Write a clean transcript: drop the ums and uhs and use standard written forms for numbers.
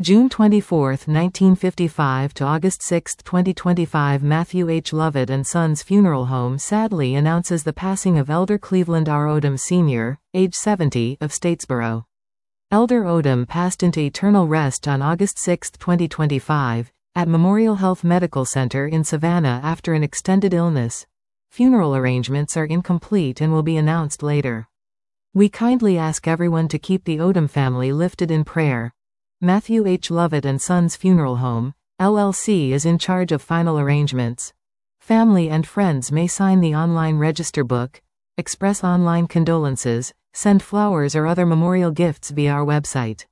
June 24, 1955 to August 6, 2025. Matthew H. Lovett and Sons Funeral Home sadly announces the passing of Elder Cleveland R. Odom Sr., age 70, of Statesboro. Elder Odom passed into eternal rest on August 6, 2025, at Memorial Health Medical Center in Savannah after an extended illness. Funeral arrangements are incomplete and will be announced later. We kindly ask everyone to keep the Odom family lifted in prayer. Matthew H. Lovett and Sons Funeral Home, LLC is in charge of final arrangements. Family and friends may sign the online register book, express online condolences, send flowers or other memorial gifts via our website.